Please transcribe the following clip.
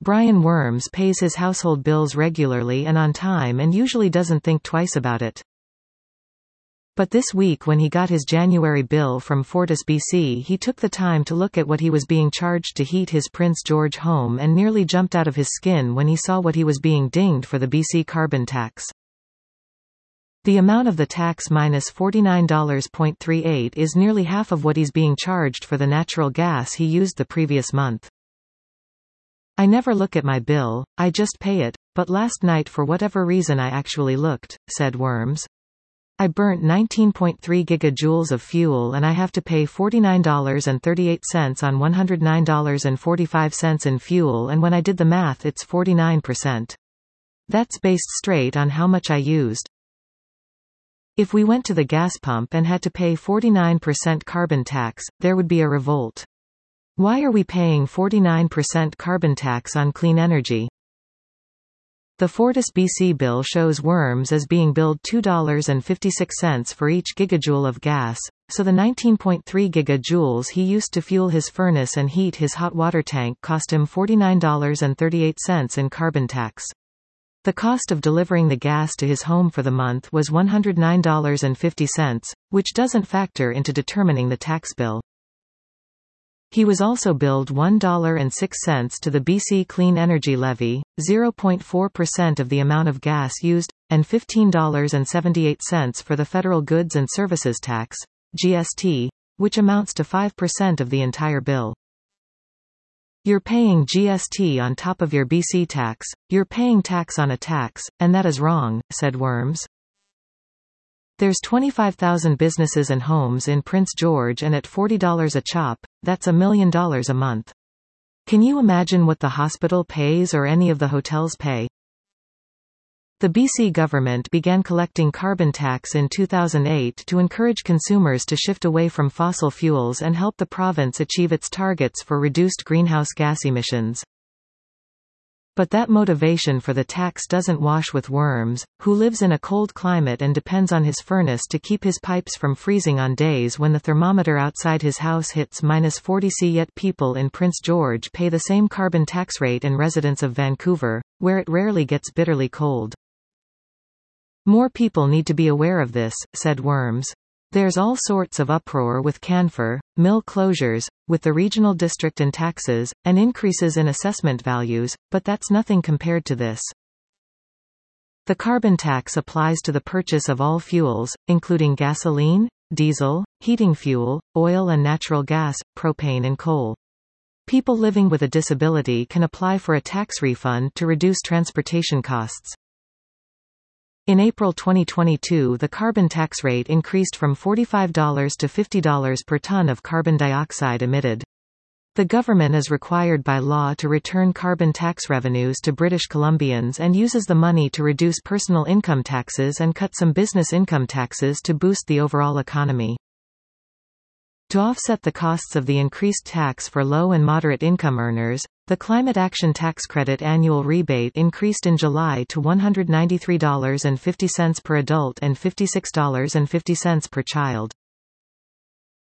Brian Worms pays his household bills regularly and on time and usually doesn't think twice about it. But this week when he got his January bill from FortisBC, he took the time to look at what he was being charged to heat his Prince George home and nearly jumped out of his skin when he saw what he was being dinged for: the BC carbon tax. The amount of the tax minus $49.38 is nearly half of what he's being charged for the natural gas he used the previous month. "I never look at my bill, I just pay it, but last night for whatever reason I actually looked," said Worms. "I burnt 19.3 gigajoules of fuel and I have to pay $49.38 on $109.45 in fuel, and when I did the math it's 49%. That's based straight on how much I used. If we went to the gas pump and had to pay 49% carbon tax, there would be a revolt. Why are we paying 49% carbon tax on clean energy?" The FortisBC bill shows Worms as being billed $2.56 for each gigajoule of gas, so the 19.3 gigajoules he used to fuel his furnace and heat his hot water tank cost him $49.38 in carbon tax. The cost of delivering the gas to his home for the month was $109.50, which doesn't factor into determining the tax bill. He was also billed $1.06 to the BC Clean Energy Levy, 0.4% of the amount of gas used, and $15.78 for the Federal Goods and Services Tax, GST, which amounts to 5% of the entire bill. "You're paying GST on top of your BC tax, you're paying tax on a tax, and that is wrong," said Worms. There's 25,000 businesses and homes in Prince George, and at $40 a chop, that's $1 million a month. Can you imagine what the hospital pays or any of the hotels pay? The BC government began collecting carbon tax in 2008 to encourage consumers to shift away from fossil fuels and help the province achieve its targets for reduced greenhouse gas emissions. But that motivation for the tax doesn't wash with Worms, who lives in a cold climate and depends on his furnace to keep his pipes from freezing on days when the thermometer outside his house hits -40 C. Yet people in Prince George pay the same carbon tax rate in residents of Vancouver, where it rarely gets bitterly cold. "More people need to be aware of this," said Worms. "There's all sorts of uproar with Canfor, mill closures, with the regional district and taxes, and increases in assessment values, but that's nothing compared to this. The carbon tax applies to the purchase of all fuels, including gasoline, diesel, heating fuel, oil and natural gas, propane and coal. People living with a disability can apply for a tax refund to reduce transportation costs." In April 2022, the carbon tax rate increased from $45 to $50 per ton of carbon dioxide emitted. The government is required by law to return carbon tax revenues to British Columbians and uses the money to reduce personal income taxes and cut some business income taxes to boost the overall economy. To offset the costs of the increased tax for low and moderate income earners, the Climate Action Tax Credit annual rebate increased in July to $193.50 per adult and $56.50 per child.